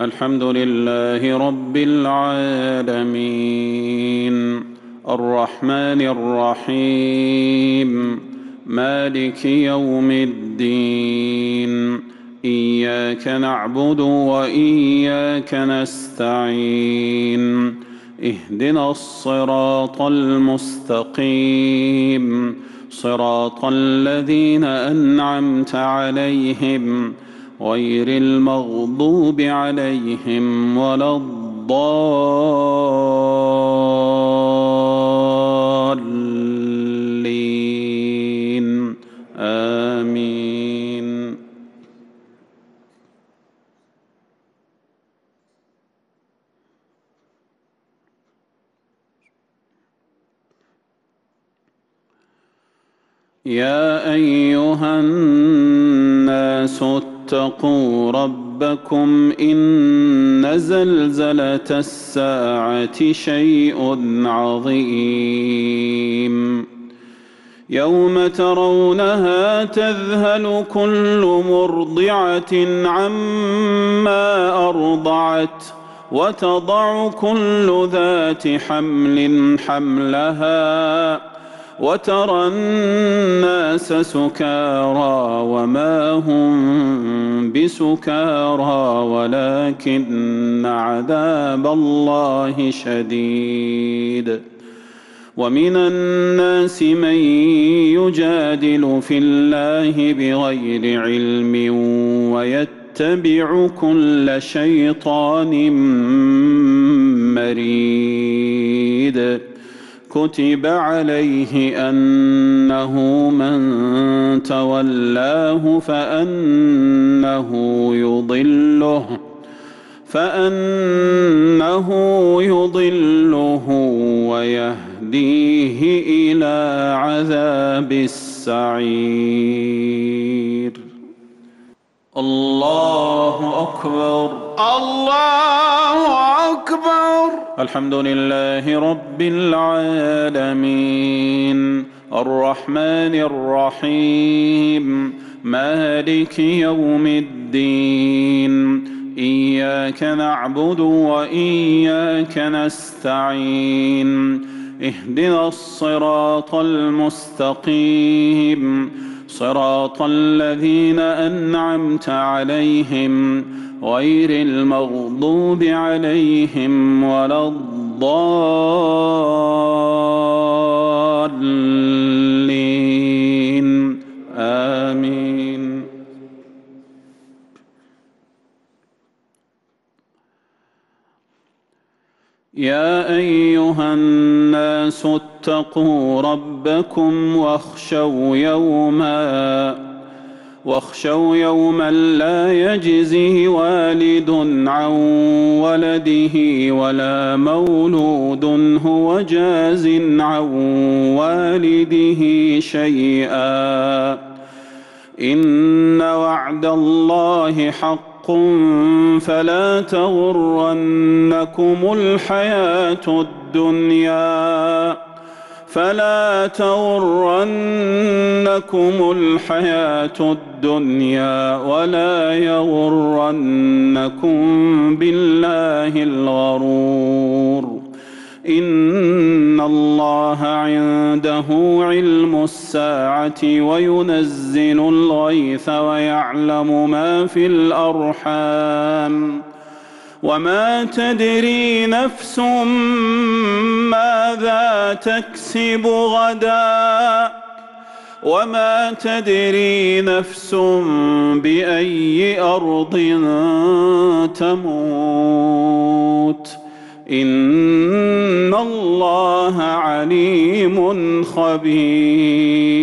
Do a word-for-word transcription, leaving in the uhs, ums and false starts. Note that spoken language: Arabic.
الحمد لله رب العالمين الرحمن الرحيم مالك يوم الدين إياك نعبد وإياك نستعين اهدنا الصراط المستقيم صراط الذين أنعمت عليهم غير المغضوب عليهم ولا الضالين آمين. يا أيها الناس اتقوا ربكم إن زلزلة الساعة شيء عظيم يوم ترونها تذهل كل مرضعة عما أرضعت وتضع كل ذات حمل حملها وترى الناس سكارى وما هم بسكارى ولكن عذاب الله شديد. ومن الناس من يجادل في الله بغير علم ويتبع كل شيطان مريد كتب عليه أنه من تولاه فأنه يضله فأنه يضله ويهديه إلى عذاب السعير. الله أكبر الله أكبر. الحمد لله رب العالمين الرحمن الرحيم مالك يوم الدين إياك نعبد وإياك نستعين اهدنا الصراط المستقيم صراط الذين أنعمت عليهم غير المغضوب عليهم ولا الضالين آمين. يا أيها الناس اتقوا ربكم واخشوا يوما واخشوا يوما لا يجزي والد عن ولده ولا مولود هو جاز عن والده شيئا إن وعد الله حق فلا تغرنكم الحياة الدنيا فلا تغرنكم الحياة الدنيا ولا يغرنكم بالله الغرور إن الله عنده علم الساعة وينزل الغيث ويعلم ما في الأرحام وما تدري نفس ماذا تكسب غدا وما تدري نفس بأي أرض تموت إن الله عليم خبير.